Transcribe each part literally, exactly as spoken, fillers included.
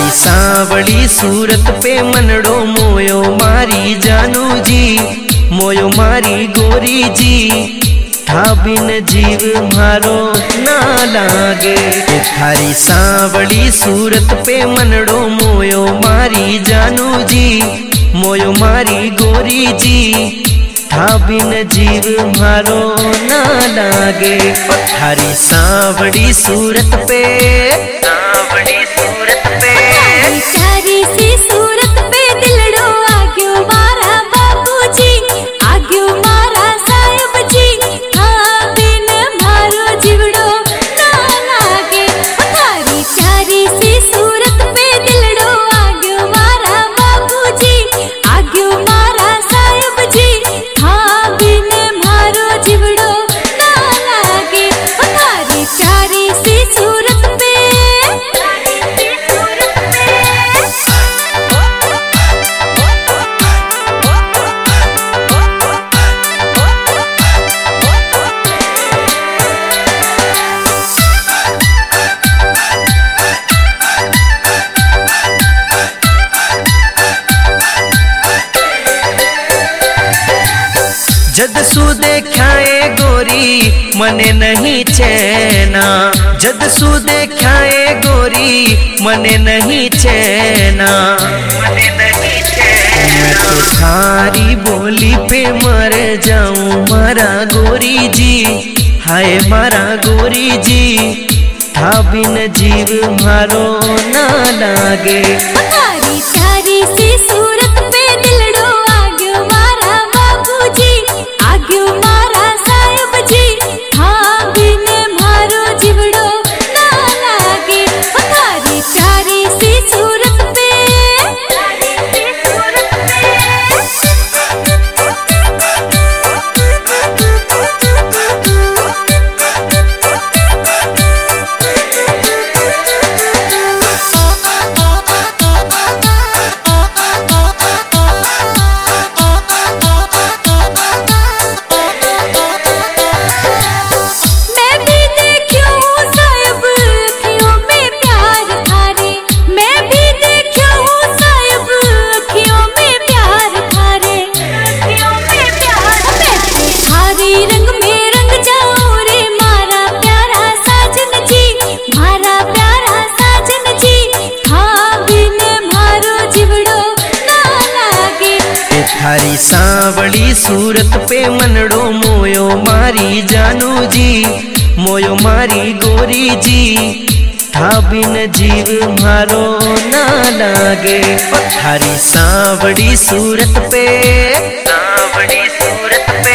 थारी सांवड़ी सूरत पे मनड़ो मोयो मारी जानू जी, मोयो मारी गोरी जी, था बिन जीव मारो ना लागे। थारी सांवड़ी सूरत पे मनड़ो मोयो मारी जानू जी, मोयो मारी गोरी जी, था बिन जीव मारो ना लागे। थारी सांवड़ी सूरत पे, सांवड़ी सूरत पे, प्यारी सी सूरत पे दिलड़ो आग्यो मारा बापूजी, आग्यो मारा साहिब जी, हाँ बिन मारो जीवड़ो ना लागे। थारी प्यारी सी सूरत पे दिलड़ो आग्यो मारा बापूजी, आग्यो मारा साहिब जी, हाँ बिन मारो जीवड़ो ना लागे। थारी प्यारी सी सूरत पे, जद सु देखाए गोरी मने नहीं चैना, जद सु देखाए गोरी मने नहीं चैना, मने नहीं चैना। मैं तो थारी बोली पे मर जाऊं मारा गोरी जी, हाय मारा गोरी जी, था बिन जीव मारो ना लागे। थारी प्यारी सी सूरत पे दिलड़ो आग्यो मारा बापूजी, आग्यो मारा साहिब जी, हाँ बिन मारो जीवड़ो ना लागे। थारी प्यारी सी सूरत पे, प्यारी सी सूरत पे, थारी सांवड़ी सूरत पे मनड़ो मोयो मारी जानू जी, मोयो मारी गोरी जी, था बिन जीव मारो ना लागे। थारी सांवड़ी सूरत पे, सांवड़ी सूरत पे,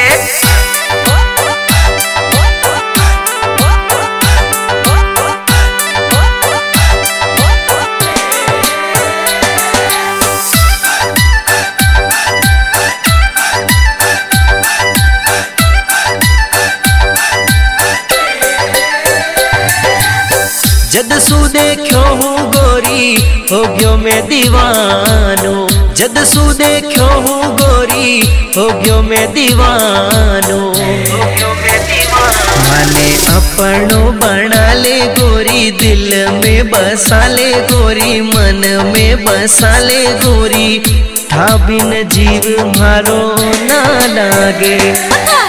जद सु देखो हूँ गोरी हो गयो मैं दीवानो, जद सु देखो हूँ गोरी हो गयो मैं दीवानो, हो गयो मैं दीवानो। माने अपनो बना ले गोरी, दिल में बसा ले गोरी, मन में बसा ले गोरी, था बिन जीव मारो ना लागे।